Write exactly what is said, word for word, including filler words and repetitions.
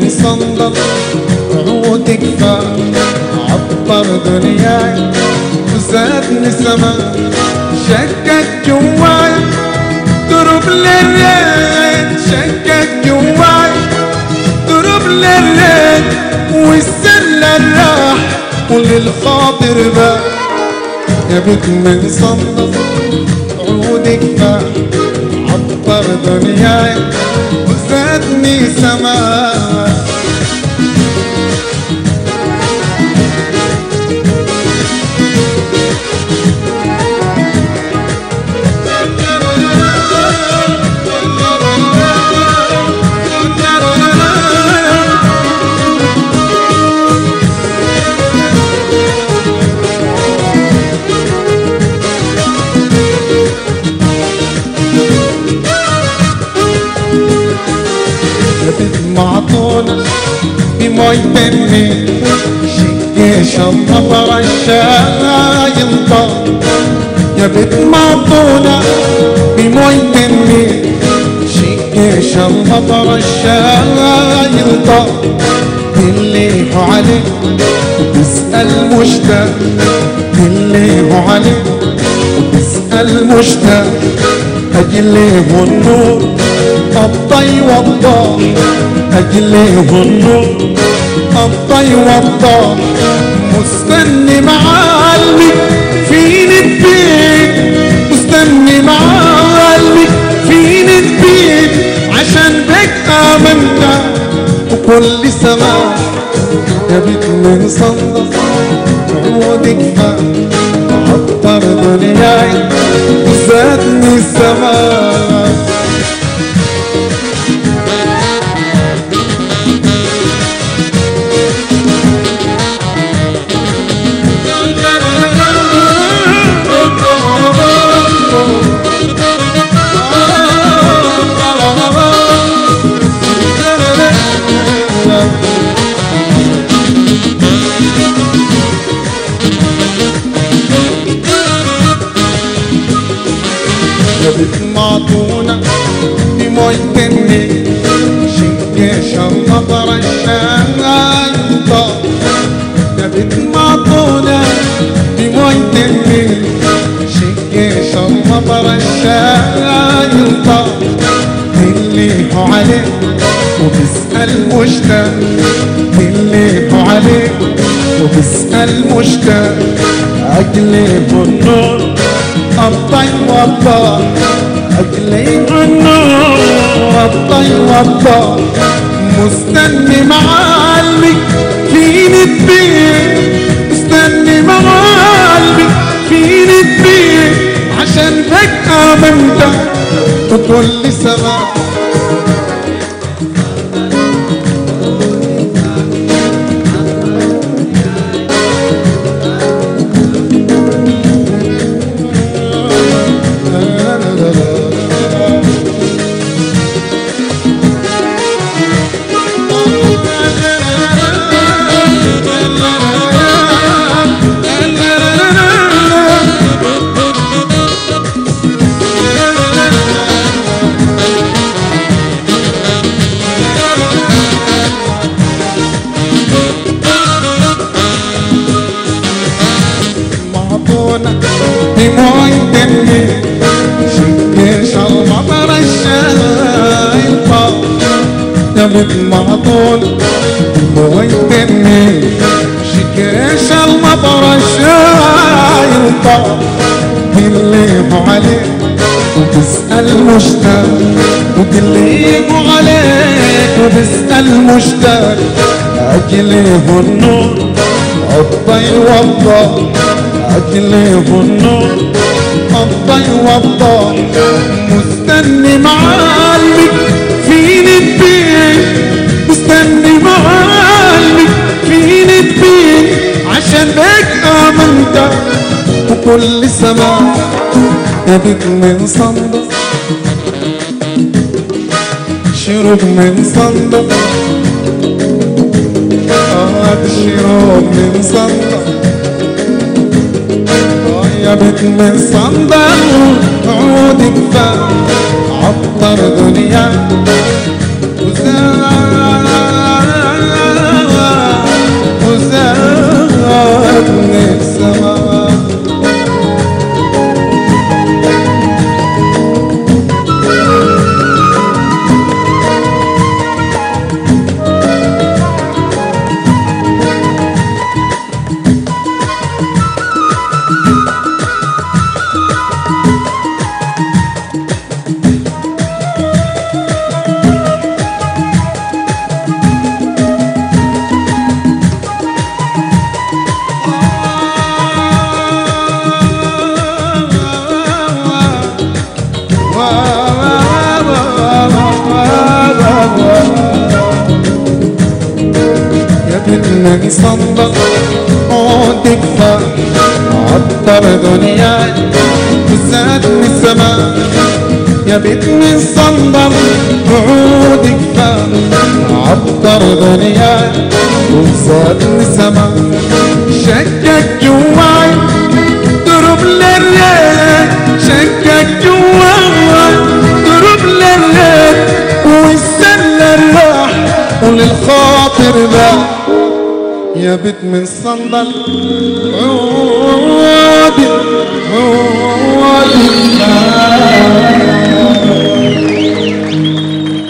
من صندل عودك فعطر دنياي وزادني سما شكك جواي ضرب للريت شكك جواي ضرب للريت والسلة راح وللخاطر بقى يا بنت من صندل عودك فعطر دنياي وزادني سما معطونة بموي بني شكيش المطر الشايم طال يا بنت معطونة بموي بني شكيش المطر الشايم طال اللي هو عليه وبسأل مشتاق اللي هو عليه وبسأل مشتاق أجليه النور الضي والضاح أجليه النور الضي والضاح مستني معلي فين البيت مستني معلي فين البيت عشان بك آمنت وكل سماح يا بيت من صندل عودك فعطر دنياي وزادني السماح معطونة بموي بني شكيش المطر الشايم طال يا بنت معطونة بموي بني شكيش المطر الشايم طال اللي هو عليه وبسأل مشتاق اللي هو عليه وبسأل مشتاق أجلب النور الضي والضاح أجليه النور الضي والضاح مستني معلي فين البيت مستني معلي فين البيت عشان بك آمنت وكل سما بموي بني شكيش المطر الشايم طال يا بنت معطونة بموي بني شكيش المطر الشايم طال اللي هو عليه وبسأل مشتاق اللي هو عليك وبسأل مشتاق أجليه النور الضي والضاح أجليه النور الضي والضاح مستني معلي فين البيت مستني معلي فين البيت عشان بك آمنت وكل سما يا بك من صندل شروق من صندل آه شروق من صندل يا بنت من صندل عودك فعطر دنيا وزاد من صندل عودك فات عطر دنياي وزادني السماء. يا بيت من صندل عودك فات عطر دنياي وزادني السماء. شكك جواي ضرب للريت، شكك جواي ضرب للريت والسلة الراح وللخاطر بقى. يا بيت من صندل عودك